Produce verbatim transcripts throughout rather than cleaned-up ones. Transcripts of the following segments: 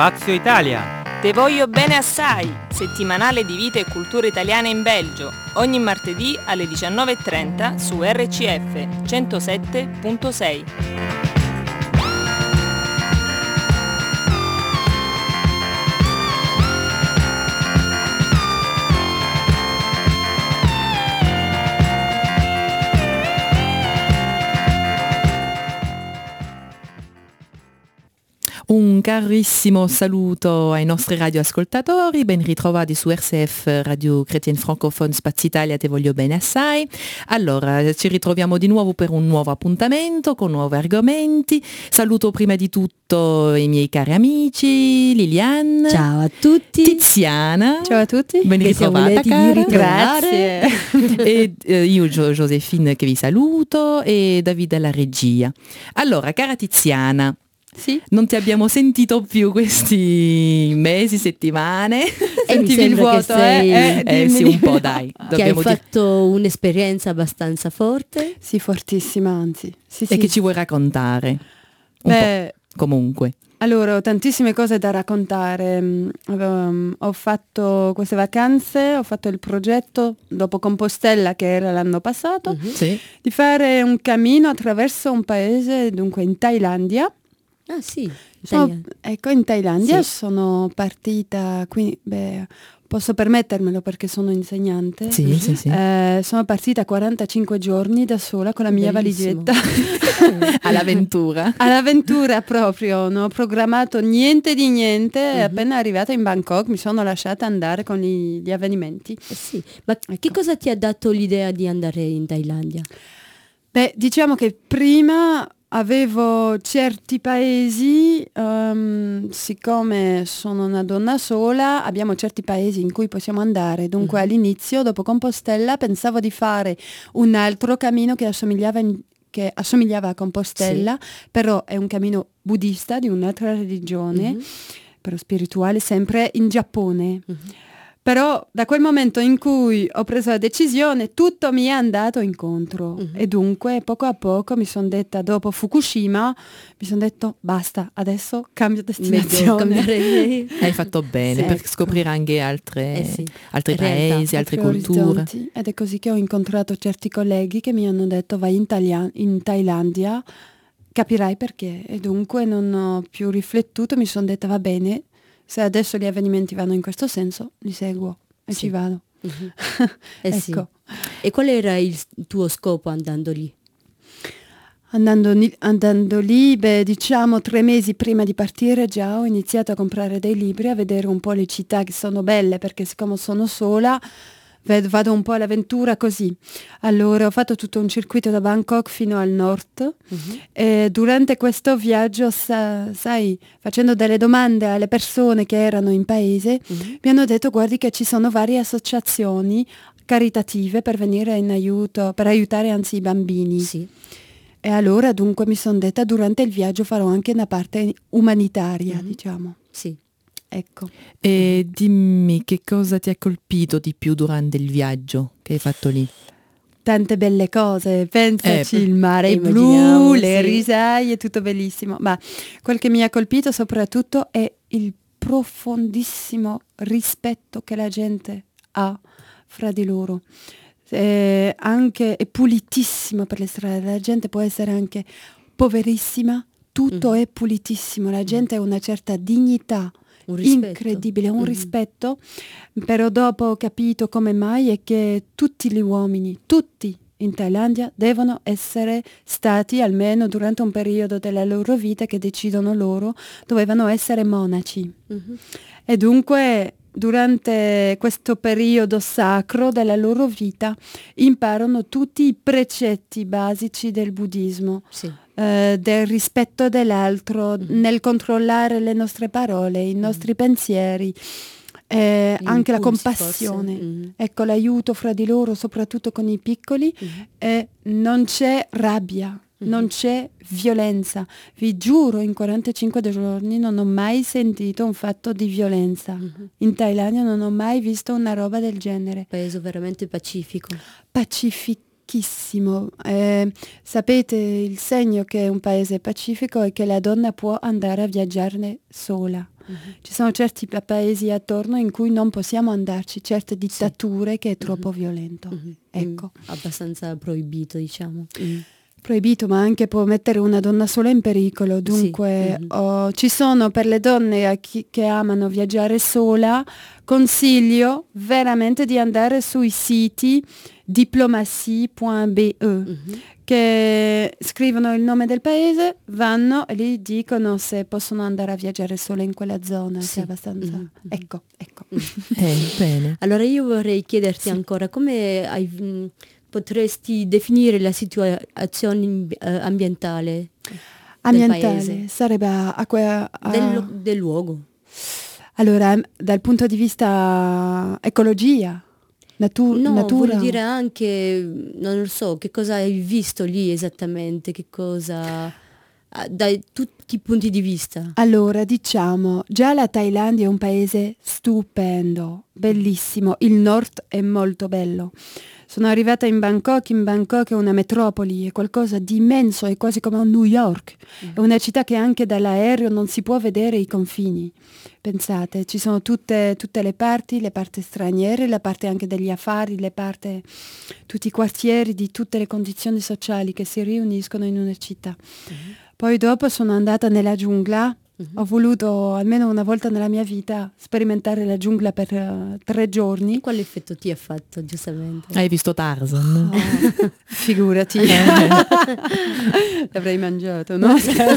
Spazio Italia. Te voglio bene assai, settimanale di vita e cultura italiana in Belgio, ogni martedì alle diciannove e trenta su R C F centosette virgola sei. Un carissimo saluto ai nostri radioascoltatori, ben ritrovati su R C F Radio Chrétienne Francophone Spazio Italia, te voglio bene assai. Allora, ci ritroviamo di nuovo per un nuovo appuntamento con nuovi argomenti. Saluto prima di tutto i miei cari amici, Liliane. Ciao a tutti. Tiziana. Ciao a tutti. Ben ritrovata, cara. Grazie. E eh, io Gio- Josephine che vi saluto e Davide alla regia. Allora, cara Tiziana, sì. Non ti abbiamo sentito più questi mesi, settimane. E mi Sentivi il sembra vuoto, che sei, eh? Eh, sì, un po', dai. Che hai Dobbiamo dire- fatto un'esperienza abbastanza forte. Sì, fortissima, anzi. Sì, E sì. che ci vuoi raccontare? Un Beh, po', comunque. allora, ho tantissime cose da raccontare. Mm, um, ho fatto queste vacanze, ho fatto il progetto dopo Compostela, che era l'anno passato, Mhm. Sì. di fare un cammino attraverso un paese, dunque in Thailandia. Ah sì, Sono- italiano. ecco, in Thailandia Sì. sono partita, qui, beh, posso permettermelo perché sono insegnante. Sì, sì, sì. Eh, sono partita quarantacinque giorni da sola con la mia Bellissimo. valigetta. All'avventura. All'avventura proprio, non ho programmato niente di niente, Mhm. appena arrivata in Bangkok mi sono lasciata andare con gli, gli avvenimenti. Eh sì. Ma che Ecco. cosa ti ha dato l'idea di andare in Thailandia? Beh, diciamo che prima avevo certi paesi, ehm, siccome sono una donna sola, abbiamo certi paesi in cui possiamo andare. Dunque Mhm. all'inizio, dopo Compostela, pensavo di fare un altro cammino che assomigliava, in- che assomigliava a Compostela, però è un cammino buddista di un'altra religione, Mhm. però spirituale, sempre in Giappone. Mhm. Però da quel momento in cui ho preso la decisione tutto mi è andato incontro Mhm. e dunque poco a poco mi sono detta, dopo Fukushima, mi sono detto basta, adesso cambio Meglio destinazione. cambiare idee. Hai fatto bene Sì, per ecco. scoprire anche altre, Eh sì, altri realtà, paesi, altre Altri culture. orizzonti. Ed è così che ho incontrato certi colleghi che mi hanno detto vai in, Thalia- in Thailandia, capirai perché. E dunque non ho più riflettuto, mi sono detta va bene, se adesso gli avvenimenti vanno in questo senso, li seguo e Sì. ci vado. Mhm. Eh sì. Ecco. E qual era il tuo scopo andando lì? Andando, ni- andando lì, beh, diciamo tre mesi prima di partire già ho iniziato a comprare dei libri, a vedere un po' le città che sono belle, perché siccome sono sola ved- vado un po' all'avventura così. Allora ho fatto tutto un circuito da Bangkok fino al nord Mhm. e durante questo viaggio, sa- sai, facendo delle domande alle persone che erano in paese, Mhm. mi hanno detto guardi che ci sono varie associazioni caritative per venire in aiuto, per aiutare anzi i bambini. Sì. E allora dunque mi sono detta durante il viaggio farò anche una parte umanitaria, Mhm. diciamo. Sì. Ecco. E dimmi che cosa ti ha colpito di più durante il viaggio che hai fatto lì? Tante belle cose, pensaci, Eh, il mare eh, blu, immaginiamo, le sì. risaie, tutto bellissimo. Ma quel che mi ha colpito soprattutto è il profondissimo rispetto che la gente ha fra di loro. Eh, anche è pulitissimo per le strade, la gente può essere anche poverissima, tutto Mhm. è pulitissimo, la gente ha una certa dignità Un rispetto. incredibile, un Mhm. rispetto, però dopo ho capito come mai è che tutti gli uomini, tutti in Thailandia devono essere stati almeno durante un periodo della loro vita che decidono loro, dovevano essere monaci. Mhm. E dunque durante questo periodo sacro della loro vita imparano tutti i precetti basici del buddismo, Sì. eh, del rispetto dell'altro, Mhm. nel controllare le nostre parole, i nostri pensieri, eh, Gli anche la impulsi, compassione. forse. Mhm. Ecco, l'aiuto fra di loro, soprattutto con i piccoli, Mhm. e non c'è rabbia, non Mhm. c'è violenza. Vi giuro, in quarantacinque giorni non ho mai sentito un fatto di violenza. Mhm. In Thailandia non ho mai visto una roba del genere. Paese veramente pacifico. Pacifichissimo, pochissimo. Eh, sapete, il segno che è un paese pacifico è che la donna può andare a viaggiare sola. Mm-hmm. Ci sono certi pa- paesi attorno in cui non possiamo andarci, certe dittature sì. che è troppo mm-hmm. violento. Mm-hmm. Ecco. Mm, abbastanza proibito, diciamo. Mm. Proibito, ma anche può mettere una donna sola in pericolo. Dunque sì. mm-hmm. oh, ci sono per le donne a chi, che amano viaggiare sola, consiglio veramente di andare sui siti diplomatie punto be mm-hmm. che scrivono il nome del paese, vanno e gli dicono se possono andare a viaggiare sola in quella zona. Sì. È abbastanza... Mm-hmm. Ecco, ecco. Eh, bene. Allora io vorrei chiederti sì. ancora come hai... Mh, potresti definire la situazione eh, ambientale ambientale sarebbe a, a, a, a del, del luogo. Allora, dal punto di vista ecologia, natu- no, natura. Vuol dire anche, non lo so, che cosa hai visto lì esattamente, che cosa da tutti i punti di vista. Allora, diciamo, già la Thailandia è un paese stupendo, bellissimo, il nord è molto bello. Sono arrivata in Bangkok, in Bangkok è una metropoli, è qualcosa di immenso, è quasi come un New York. Mm. È una città che anche dall'aereo non si può vedere i confini. Pensate, ci sono tutte, tutte le parti, le parti straniere, la parte anche degli affari, le parti, tutti i quartieri di tutte le condizioni sociali che si riuniscono in una città. Mm. Poi dopo sono andata nella giungla. Mm-hmm. Ho voluto almeno una volta nella mia vita sperimentare la giungla per uh, tre giorni. Quale effetto ti ha fatto, giustamente? Hai visto Tarzan? Oh, figurati. L'avrei mangiato, no?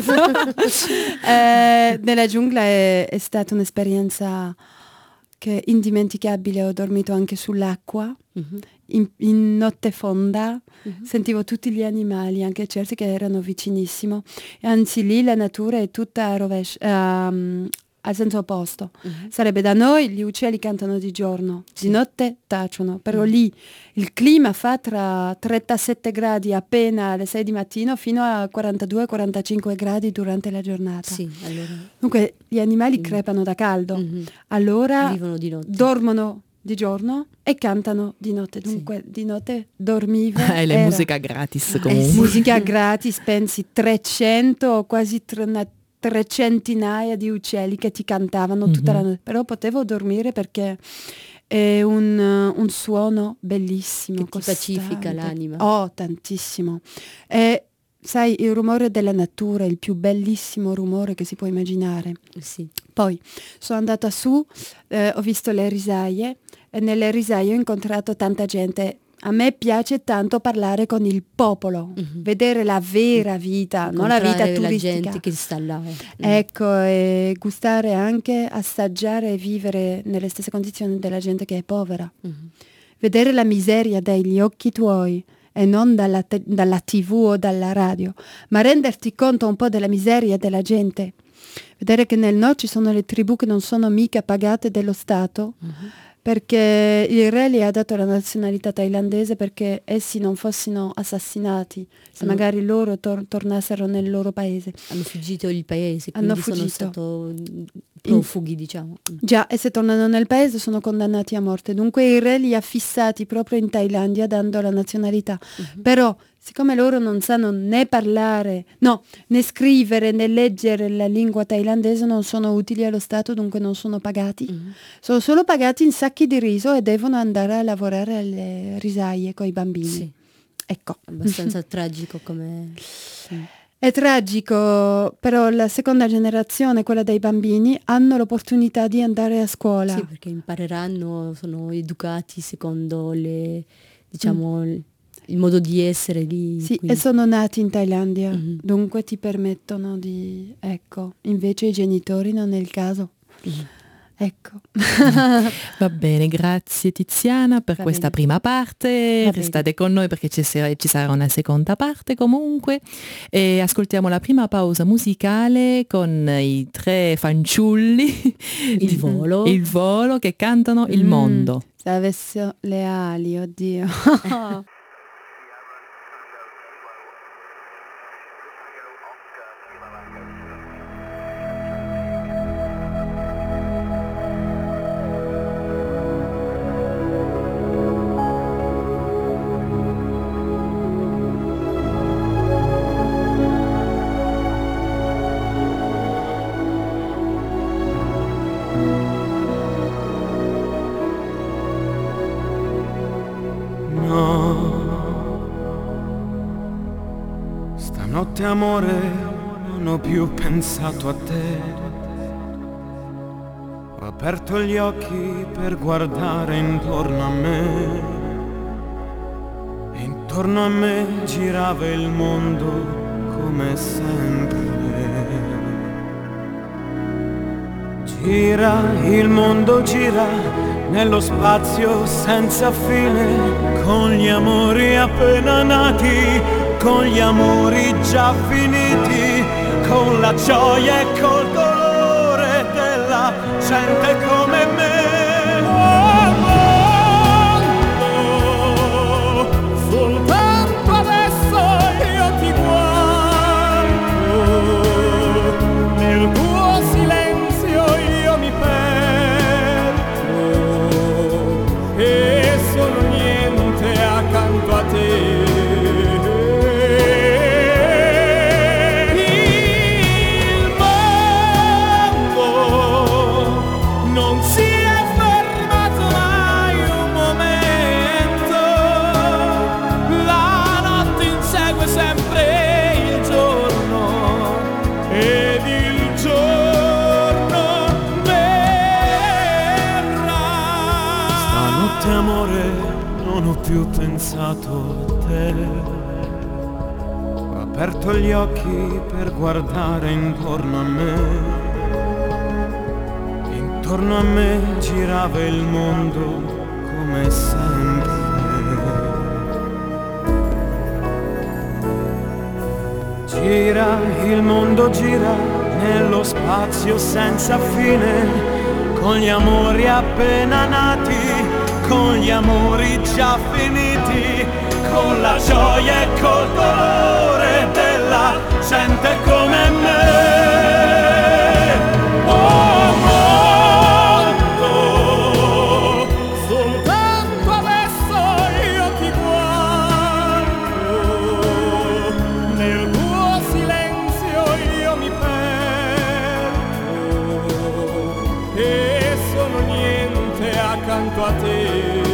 eh, nella giungla è, è stata un'esperienza che è indimenticabile. Ho dormito anche sull'acqua. Mm-hmm. In, in notte fonda uh-huh. sentivo tutti gli animali, anche certi che erano vicinissimo, e anzi lì la natura è tutta a rovescio, um, al senso opposto. Uh-huh. Sarebbe da noi gli uccelli cantano di giorno, sì. Di notte tacciono, però uh-huh. lì il clima fa tra trentasette gradi appena alle sei di mattino fino a quarantadue quarantacinque gradi durante la giornata. Sì, allora... Dunque gli animali uh-huh. crepano da caldo, uh-huh. allora vivono di notte. Dormono di giorno e cantano di notte, dunque sì. Di notte dormivo. E la musica gratis comunque. Eh, musica gratis, pensi trecento o quasi tre, una trecentina di uccelli che ti cantavano mm-hmm. tutta la notte, però potevo dormire perché è un, un suono bellissimo. Che ti pacifica l'anima. Oh, tantissimo. E sai, il rumore della natura è il più bellissimo rumore che si può immaginare. Sì. Poi sono andata su, eh, ho visto le risaie e nelle risaie ho incontrato tanta gente. A me piace tanto parlare con il popolo, mm-hmm. vedere la vera vita, non la vita turistica. La gente che sta là. Mm. Ecco, e gustare anche, assaggiare e vivere nelle stesse condizioni della gente che è povera. Mm-hmm. Vedere la miseria dagli occhi tuoi e non dalla, te- dalla tivù o dalla radio, ma renderti conto un po' della miseria della gente. Vedere che nel nord ci sono le tribù che non sono mica pagate dallo Stato, uh-huh. perché il re gli ha dato la nazionalità thailandese perché essi non fossero assassinati, se hanno, magari loro tor- tornassero nel loro paese. Hanno fuggito il paese, quindi hanno fuggito. Sono stati profughi, diciamo. Già, e se tornano nel paese sono condannati a morte. Dunque il re li ha fissati proprio in Thailandia dando la nazionalità. Uh-huh. Però, siccome loro non sanno né parlare, no, né scrivere, né leggere la lingua thailandese, non sono utili allo Stato, dunque non sono pagati. Mm-hmm. Sono solo pagati in sacchi di riso e devono andare a lavorare alle risaie con i bambini. Sì. Ecco. Abbastanza tragico come... Sì. È tragico, però la seconda generazione, quella dei bambini, hanno l'opportunità di andare a scuola. Sì, perché impareranno, sono educati secondo le, diciamo... Mm. il modo di essere lì. Sì, quindi. E sono nati in Thailandia, mm-hmm. dunque ti permettono di... Ecco, invece i genitori non è il caso. Mm-hmm. Ecco. Va bene, grazie Tiziana per Va questa bene. prima parte. Va Restate bene. con noi perché ci sarà, ci sarà una seconda parte comunque. E ascoltiamo la prima pausa musicale con i tre fanciulli. Il di, volo. Il volo che cantano mm. Il mondo. Se avessero le ali, oddio. Stanotte amore non ho più pensato a te, ho aperto gli occhi per guardare intorno a me e intorno a me girava il mondo come sempre. Gira, il mondo gira nello spazio senza fine, con gli amori appena nati, con gli amori già finiti, con la gioia e col dolore della gente come me. Oh, mondo, soltanto adesso io ti guardo, nel tuo silenzio io mi perdo e sono niente accanto a te. Più pensato a te, ho aperto gli occhi per guardare intorno a me, intorno a me girava il mondo come sempre. Gira, il mondo gira nello spazio senza fine, con gli amori appena nati, con gli amori già finiti, con la gioia e col dolore della gente come me. Oh mondo, soltanto adesso io ti guardo, nel tuo silenzio io mi perdo e sono niente accanto a te.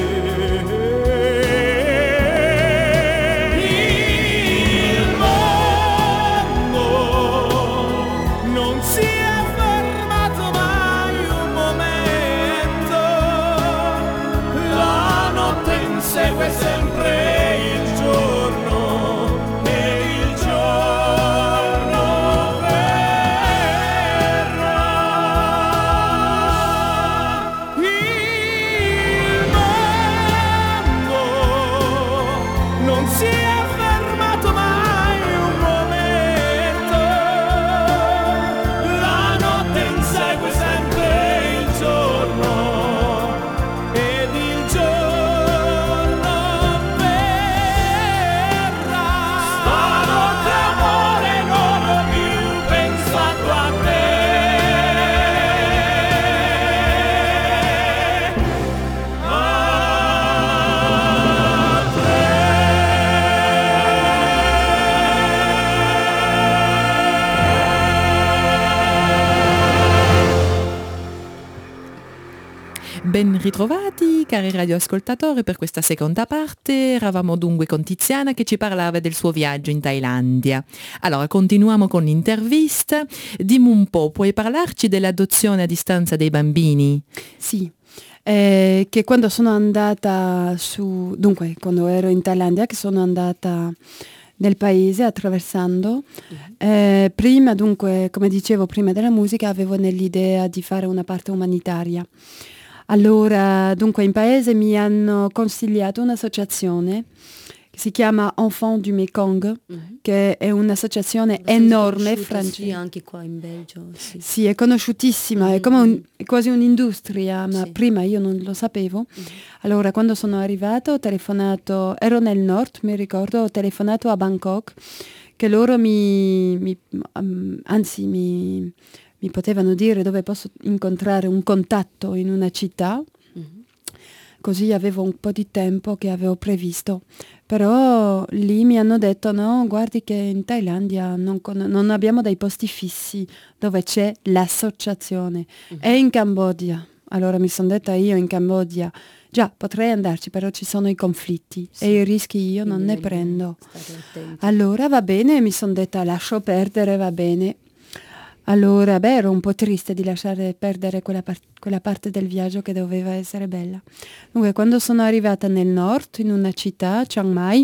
Segue sempre il giorno e il giorno verrà. Il mondo non si è fermato mai un momento, la notte insegue sempre il giorno ed il giorno. Ben ritrovati cari radioascoltatori per questa seconda parte. Eravamo dunque con Tiziana che ci parlava del suo viaggio in Thailandia. Allora continuiamo con l'intervista. Dimmi un po', puoi parlarci dell'adozione a distanza dei bambini? Sì, eh, che quando sono andata su, dunque quando ero in Thailandia, che sono andata nel paese attraversando, eh, prima dunque, come dicevo, prima della musica avevo nell'idea di fare una parte umanitaria. Allora, dunque in paese mi hanno consigliato un'associazione che si chiama Enfants du Mekong, mm-hmm. che è un'associazione enorme francese. Sì, anche qua in Belgio. Sì, sì è conosciutissima, mm-hmm. è, come un, è quasi un'industria, ma sì. Prima io non lo sapevo. Mm-hmm. Allora, quando sono arrivato ho telefonato, ero nel nord, mi ricordo, ho telefonato a Bangkok, che loro mi, mi um, anzi mi... mi potevano dire dove posso incontrare un contatto in una città, mm-hmm. così avevo un po' di tempo che avevo previsto. Però lì mi hanno detto no, guardi che in Thailandia non, con- non abbiamo dei posti fissi dove c'è l'associazione. Mm-hmm. E in Cambogia Allora mi sono detta io in Cambogia, già potrei andarci, però ci sono i conflitti sì. e i rischi io Quindi non ne prendo. Stare allora va bene, mi sono detta lascio perdere, va bene. Allora, beh, ero un po' triste di lasciare perdere quella, par- quella parte del viaggio che doveva essere bella. Dunque, quando sono arrivata nel nord, in una città, Chiang Mai,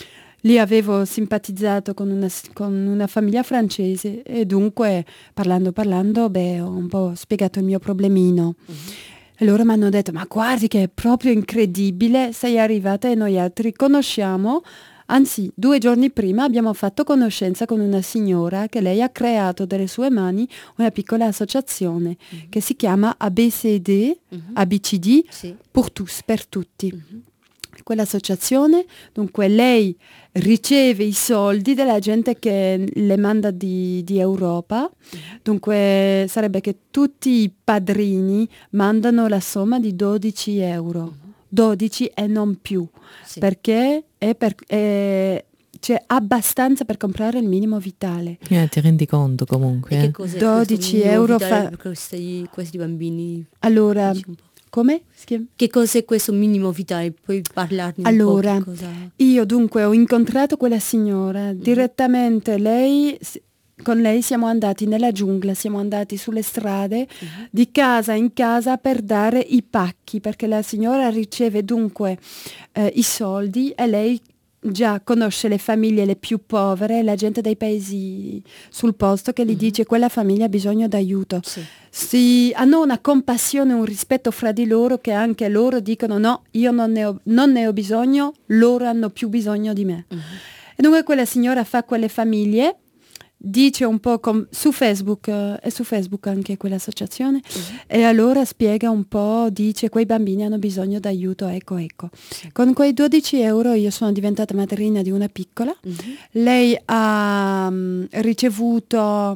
lì avevo simpatizzato con una, con una famiglia francese e dunque, parlando parlando, beh, ho un po' spiegato il mio problemino. Mm-hmm. E loro mi hanno detto, ma guardi che è proprio incredibile, sei arrivata e noi altri conosciamo. Anzi, due giorni prima abbiamo fatto conoscenza con una signora che lei ha creato dalle sue mani una piccola associazione mm-hmm. che si chiama A B C D, mm-hmm. A B C D, sì. pour tous, per tutti. Mm-hmm. Quell'associazione, dunque lei riceve i soldi della gente che le manda di, di Europa, mm-hmm. dunque sarebbe che tutti i padrini mandano la somma di dodici euro. Mm-hmm. dodici e non più, sì. perché è per, è, c'è abbastanza per comprare il minimo vitale. Eh, ti rendi conto comunque. E che cos'è dodici euro fa... per questi, questi bambini? Allora, come? Che cos'è questo minimo vitale? Puoi parlarne allora, un po'? Allora, io dunque ho incontrato quella signora, mm. direttamente lei... Con lei siamo andati nella giungla, siamo andati sulle strade uh-huh. di casa in casa per dare i pacchi, perché la signora riceve dunque eh, i soldi e lei già conosce le famiglie le più povere, la gente dei paesi sul posto che gli uh-huh. dice quella famiglia ha bisogno d'aiuto. Sì. Si, hanno una compassione, un rispetto fra di loro che anche loro dicono no, io non ne ho, non ne ho bisogno, loro hanno più bisogno di me. Uh-huh. E dunque quella signora fa quelle famiglie, dice un po' com- su Facebook, eh, è su Facebook anche quell'associazione, uh-huh. e allora spiega un po', dice quei bambini hanno bisogno d'aiuto, ecco ecco. Sì. Con quei dodici euro io sono diventata madrina di una piccola, uh-huh. lei ha um, ricevuto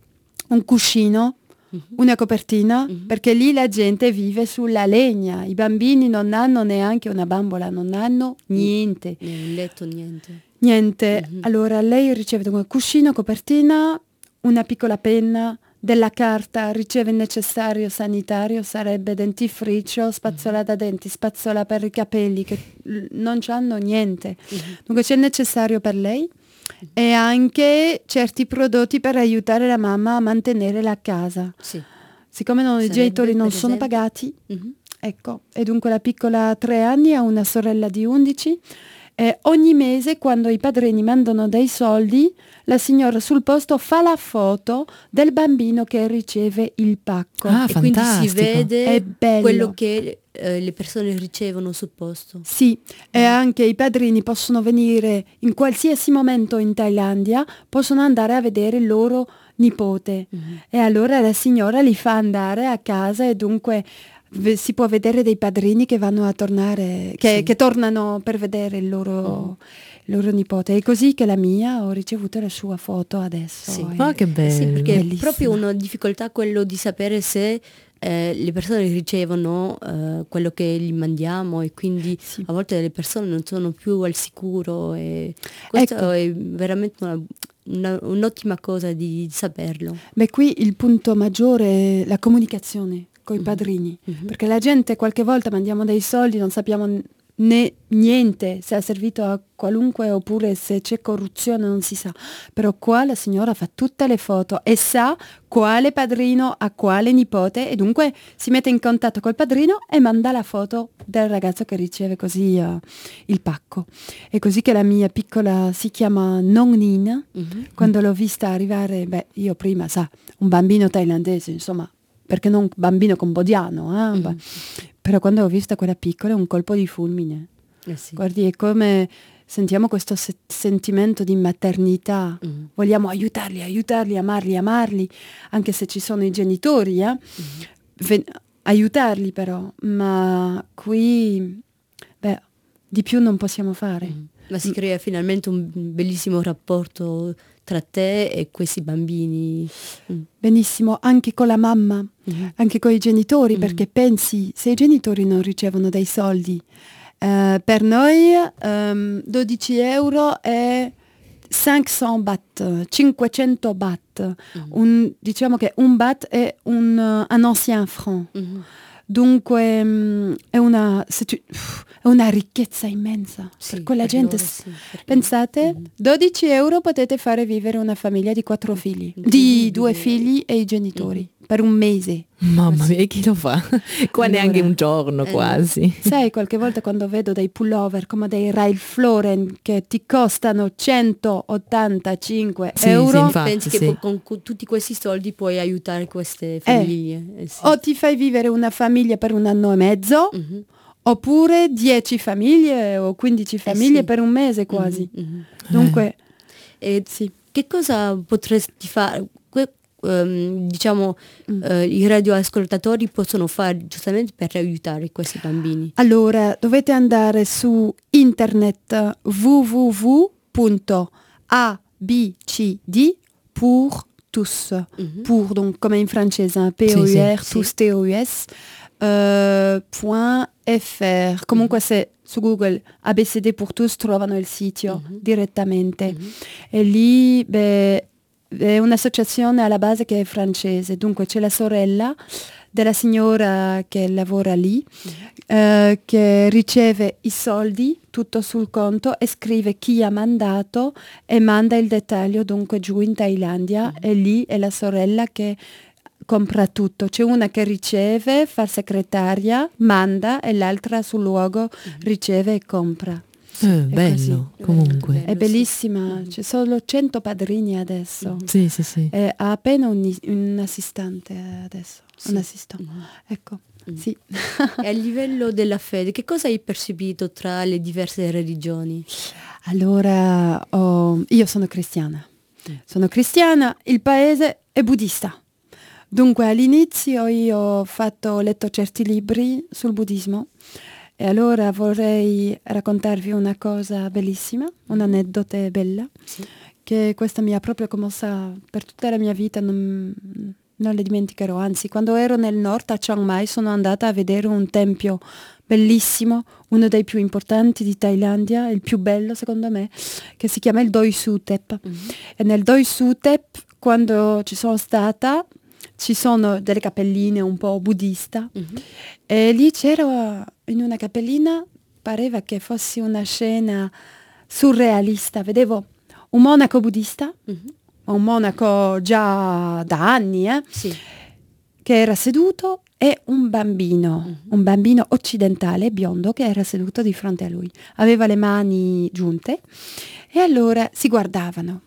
un cuscino, uh-huh. una copertina, uh-huh. perché lì la gente vive sulla legna, i bambini non hanno neanche una bambola, non hanno niente. Né un letto, niente. Niente, mm-hmm. allora lei riceve un cuscino, copertina, una piccola penna, della carta, riceve il necessario sanitario, sarebbe dentifricio, spazzola mm-hmm. da denti, spazzola per i capelli, che non c'hanno niente. Mm-hmm. Dunque c'è il necessario per lei mm-hmm. e anche certi prodotti per aiutare la mamma a mantenere la casa. Sì. Siccome non, i genitori non sono esempio? pagati, mm-hmm. ecco, e dunque la piccola ha tre anni, ha una sorella di undici. Eh, ogni mese quando i padrini mandano dei soldi, la signora sul posto fa la foto del bambino che riceve il pacco. Ah, e quindi si vede è bello. Quello che eh, le persone ricevono sul posto. Sì, mm. e anche i padrini possono venire in qualsiasi momento in Thailandia, possono andare a vedere il loro nipote. Mm. E allora la signora li fa andare a casa e dunque si può vedere dei padrini che vanno a tornare, che, sì. che tornano per vedere il loro, mm. il loro nipote. È così che la mia ho ricevuto la sua foto adesso. Sì. È, oh, che bello. Sì, perché bellissimo. È proprio una difficoltà quello di sapere se eh, le persone ricevono eh, quello che gli mandiamo e quindi sì. a volte le persone non sono più al sicuro e questo ecco. è veramente una, una, un'ottima cosa di saperlo. Beh, qui il punto maggiore è la comunicazione con i padrini, mm-hmm. perché la gente qualche volta mandiamo dei soldi, non sappiamo né niente se è servito a qualunque oppure se c'è corruzione, non si sa, però qua la signora fa tutte le foto e sa quale padrino ha quale nipote e dunque si mette in contatto col padrino e manda la foto del ragazzo che riceve così uh, il pacco. È così che la mia piccola si chiama Nong Nina, mm-hmm. quando l'ho vista arrivare, beh io prima sa, un bambino thailandese insomma, perché non bambino cambodiano, eh? mm. però quando ho visto quella piccola è un colpo di fulmine. Eh sì. Guardi, è come sentiamo questo se- sentimento di maternità, mm. vogliamo aiutarli, aiutarli, amarli, amarli, anche se ci sono i genitori, eh? mm. Ven- aiutarli però, ma qui, beh, di più non possiamo fare. Mm. Ma si crea finalmente un bellissimo rapporto tra te e questi bambini. Mm. Benissimo, anche con la mamma, mm. anche con i genitori, mm. perché pensi, se i genitori non ricevono dei soldi, eh, per noi um, dodici euro è cinquecento baht, cinquecento baht, mm. un, diciamo che un baht è un, uh, un ancien franc. Mm. Dunque mh, è, una, tu, è una ricchezza immensa sì, per quella per gente. loro, sì, Pensate, mm-hmm. dodici euro potete fare vivere una famiglia di quattro figli, mm-hmm. di due figli e i genitori, mm-hmm. per un mese. Mamma mia, chi lo fa? Qua allora, neanche un giorno eh, quasi. Sai, qualche volta quando vedo dei pullover come dei Ralph Lauren che ti costano centottantacinque sì, euro, sì, infatti, pensi sì. che con, con tutti questi soldi puoi aiutare queste famiglie. Eh, eh, sì. O ti fai vivere una famiglia per un anno e mezzo, mm-hmm. oppure dieci famiglie o quindici famiglie eh, sì. per un mese quasi. Mm-hmm. Dunque, eh. sì. Che cosa potresti fare? Que- Um, diciamo mm. uh, i radioascoltatori possono fare giustamente per aiutare questi bambini? Allora dovete andare su internet w w w punto a b c d pour tous mm-hmm. pour donc comme in francese P O U R sì, tous sì. T O U S uh, point F R comunque mm-hmm. se su Google A B C D pour tous trovano il sito mm-hmm. direttamente mm-hmm. e lì beh, è un'associazione alla base che è francese, dunque c'è la sorella della signora che lavora lì mm-hmm. eh, che riceve i soldi tutto sul conto e scrive chi ha mandato e manda il dettaglio dunque giù in Thailandia mm-hmm. e lì è la sorella che compra tutto, c'è una che riceve, fa segretaria, manda e l'altra sul luogo mm-hmm. riceve e compra. Eh, bello, così. Comunque. Bello, è bellissima, sì. C'è solo cento padrini adesso. Mm-hmm. Sì, sì, sì. E ha appena un, un assistente adesso, sì. un assistente. Mm-hmm. Ecco, mm-hmm. sì. E a livello della fede, che cosa hai percepito tra le diverse religioni? Allora, oh, io sono cristiana. Mm. Sono cristiana, il paese è buddista. Dunque all'inizio io ho fatto, ho letto certi libri sul buddismo. E allora vorrei raccontarvi una cosa bellissima, un'aneddoto bella, sì. che questa mi ha proprio commossa per tutta la mia vita, non, non le dimenticherò. Anzi, quando ero nel nord a Chiang Mai sono andata a vedere un tempio bellissimo, uno dei più importanti di Thailandia, il più bello secondo me, che si chiama il Doi Suthep. Mm-hmm. E nel Doi Suthep, quando ci sono stata, ci sono delle cappelline un po' buddista mm-hmm. e lì c'era in una cappellina, pareva che fosse una scena surrealista, vedevo un monaco buddista, mm-hmm. un monaco già da anni, eh, sì. che era seduto e un bambino, mm-hmm. un bambino occidentale biondo che era seduto di fronte a lui, aveva le mani giunte e allora si guardavano.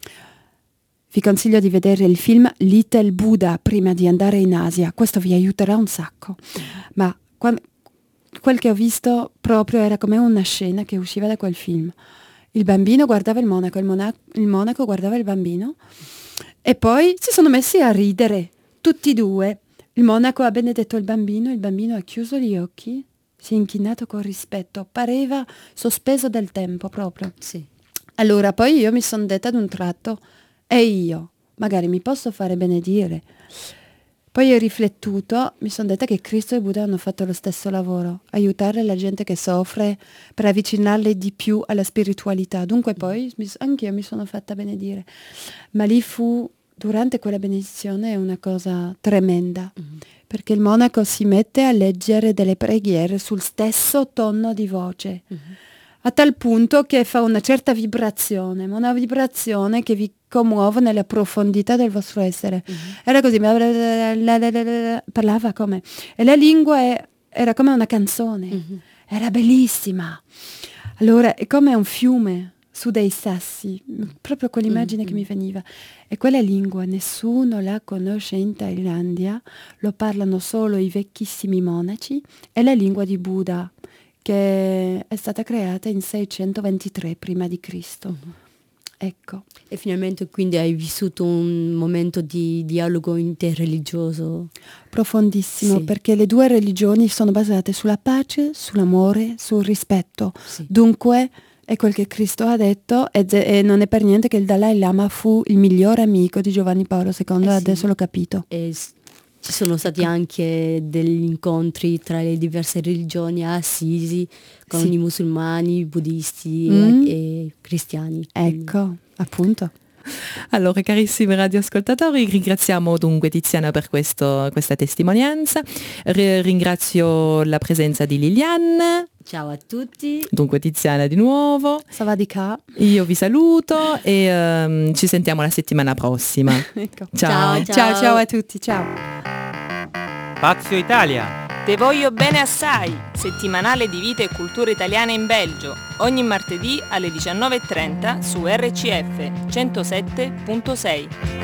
Vi consiglio di vedere il film Little Buddha prima di andare in Asia, questo vi aiuterà un sacco. Ma quando, quel che ho visto proprio era come una scena che usciva da quel film. Il bambino guardava il monaco, il, mona- il monaco guardava il bambino e poi si sono messi a ridere, tutti e due. Il monaco ha benedetto il bambino, il bambino ha chiuso gli occhi, si è inchinato con rispetto, pareva sospeso del tempo proprio. Sì. Allora poi io mi sono detta ad un tratto, e io, magari mi posso fare benedire. Poi ho riflettuto, mi sono detta che Cristo e Buddha hanno fatto lo stesso lavoro, aiutare la gente che soffre per avvicinarle di più alla spiritualità. Dunque poi anche io mi sono fatta benedire. Ma lì fu, durante quella benedizione, una cosa tremenda, mm-hmm. perché il monaco si mette a leggere delle preghiere sul stesso tono di voce. Mm-hmm. A tal punto che fa una certa vibrazione, ma una vibrazione che vi commuove nelle profondità del vostro essere. Mm-hmm. Era così, parlava come... E la lingua è, era come una canzone, mm-hmm. era bellissima. Allora, è come un fiume su dei sassi, proprio quell'immagine mm-hmm. che mi veniva. E quella lingua nessuno la conosce in Thailandia, lo parlano solo i vecchissimi monaci, è la lingua di Buddha, che è stata creata in seicentoventitré prima di Cristo. Mm-hmm. Ecco. E finalmente quindi hai vissuto un momento di dialogo interreligioso profondissimo, sì. perché le due religioni sono basate sulla pace, sull'amore, sul rispetto. Sì. Dunque è quel che Cristo ha detto ed è, e non è per niente che il Dalai Lama fu il migliore amico di Giovanni Paolo secondo, eh adesso sì. l'ho capito. E ci sono stati anche degli incontri tra le diverse religioni a Assisi con sì. i musulmani, i buddisti mm. e, e cristiani. Ecco, appunto. Allora, carissimi radioascoltatori, ringraziamo dunque Tiziana per questo, questa testimonianza. R- ringrazio la presenza di Liliane. Ciao a tutti. Dunque Tiziana di nuovo. Savadika. Io vi saluto e um, ci sentiamo la settimana prossima. Ecco. Ciao. Ciao, ciao. Ciao ciao a tutti, ciao. Spazio Italia. Te voglio bene assai, settimanale di vita e cultura italiana in Belgio, ogni martedì alle diciannove e trenta su R C F centosette virgola sei.